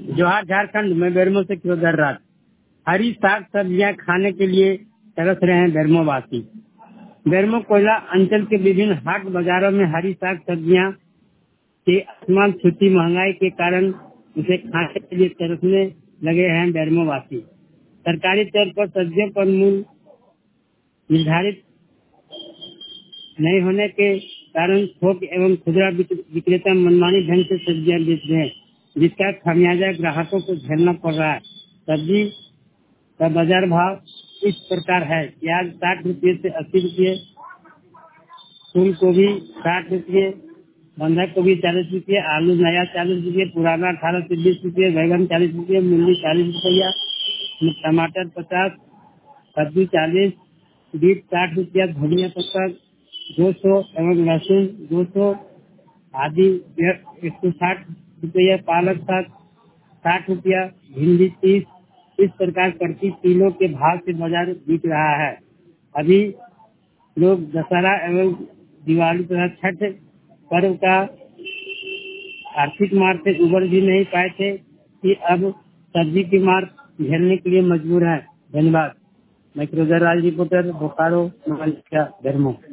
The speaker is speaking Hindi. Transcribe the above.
जोहार झारखंड में बेरमो से किरोदर रात। हरी साग सब्जियां खाने के लिए तरस रहे हैं बेरमो वासी। बेरमो कोयला अंचल के विभिन्न हाट बाजारों में हरी साग सब्जियां के आसमान छूती महंगाई के कारण उसे खाने के लिए तरसने लगे हैं बेरमो वासी। सरकारी तौर पर सब्जियों पर मूल्य निर्धारित नहीं होने के कारण थोक एवं खुदरा विक्रेता मनमानी ढंग से सब्जियां बेच रहे हैं, जिसका खामियाजा ग्राहकों को झेलना पड़ रहा है। सब्जी का बाजार भाव इस प्रकार है: प्याज 60 रुपये से 80 रुपये, फूल गोभी 60 रुपये, बंधा गोभी 40 रुपये, आलू नया 40 रुपये, पुराना 18 से 20 रुपये, बैगन 40 रुपये, मूली 40 रुपया, टमाटर 50, कद्दू 40, बीट 60 रुपया, धनिया पत्ता 200 एवं लहसुन 200 आदि 160 रुपया, पालक 60 रुपया, भिंडी 30। इस प्रकार प्रति किलो के भाव से बाजार बिक रहा है। अभी लोग दशहरा एवं दिवाली तथा छठ पर्व का आर्थिक मार से उबर भी नहीं पाए थे कि अब सब्जी की मार झेलने के लिए मजबूर है। धन्यवाद। मैं किरोदर राज, रिपोर्टर, बोकारो, बेरमो।